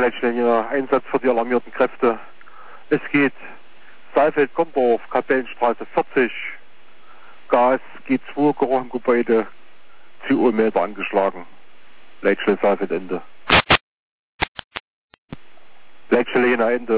Leitstelle Einsatz für die alarmierten Kräfte. Es geht Saalfeld-Gondorf, Kapellenstraße 40, Gas G2, Geruch im Gebäude, CO-Meter angeschlagen. Leitstelle Saalfeld Ende. Leitstelle Jena Ende.